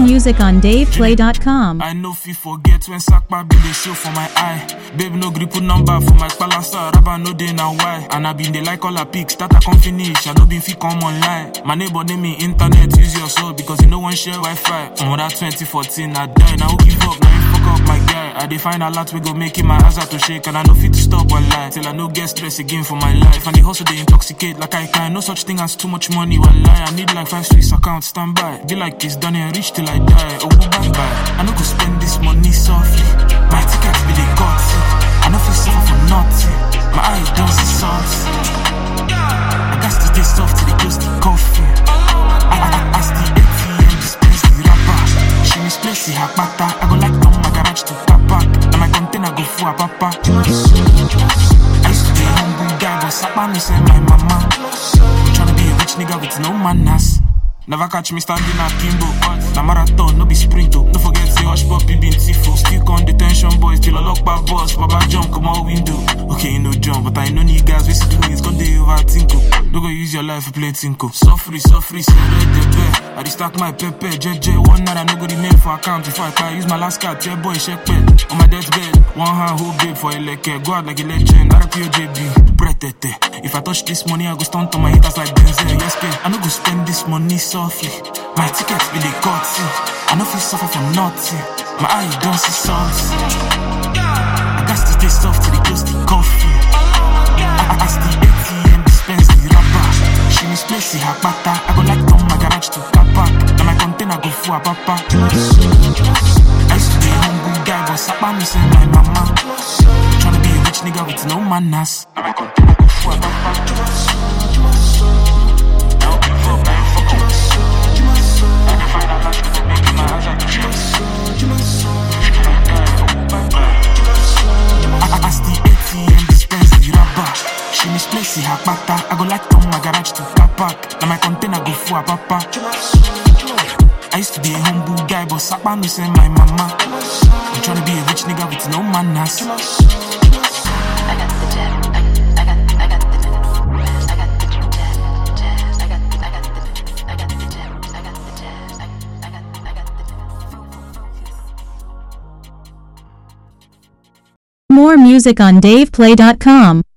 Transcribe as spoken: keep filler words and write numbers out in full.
music on dave play dot com. I know if you forget when Sakpa be the show for my eye. Babe no grip put number for my palasa, Rabba no day now why. And I been they like all her pics, that I can't finish. I know been fi come online. My neighbor name me internet, use your soul because you know one share Wi-Fi. On that twenty fourteen I die, now who give up, now you fuck up my guy. I define a lot we go make it my hazard to shake. And I know fit to stop one lie, till I no get stress again for my life. And the hustle they intoxicate like I can, no such thing as too much money, one lie. I need like five Swiss account, stand by. Be like this, done and rich till I die. Oh, bye bye. I no go spend this money softly. My tickets be the gutsy. I no feel suffer for nothing. My eye don't see sauce. I got to stay soft till they close the coffee. I, I, I ask the A T M, dispense the rapper. She misplace the hakbata. I go like down my garage to tap back. And my container go full of papa. I used to be a humble guy, but Sapa me say my mama. I'm tryna be a rich nigga with no manners. Never catch me standing at Kimbo. Na marathon, no be sprint. No forget say hush puppy been tifo. Still on detention boys till I lock back boss. Baba jump come out window. Okay, no jump, but I know need guys. We see doing it's gonna do overthink. Don't go use your life to play tinko. Suffree, suffree, say right the bed. I just stack my pepe, J J. One night I no go remain for account. Before I can use my last card, yeah boy, check pen. On my deathbed, one hand hold babe for a leke. Go out like a legend. R P O J B, pretete. If I touch this money, I go stunt on my haters like Denzel. Yes, kid. I no go spend this money softly. My tickets be the gutsy. I no feel suffer for nothing. My eye don't see sauce. I got to stay soft till they close the coffee. I ask the A T M, dispense the rapper. She misplace the hakbata. I go like down my garage to cap back. Now my container go full of papa. I used to be a humble guy, but Sapa me say my mama. Tryna be a rich nigga with no manners. Now my container go full of papa. I ask the A T M, dispense the rapper. She misplace the hakbata. I go like down my garage to tap back. Now my container go full of papa. I used to be a humble guy, but Sapa me say my mama. I'm tryna be a rich nigga with no manners. I got the jet. I got, I got the jet. I got the jet. I got, I got the, I got the jet. I got the jet. I got, I got the. More music on dave play dot com.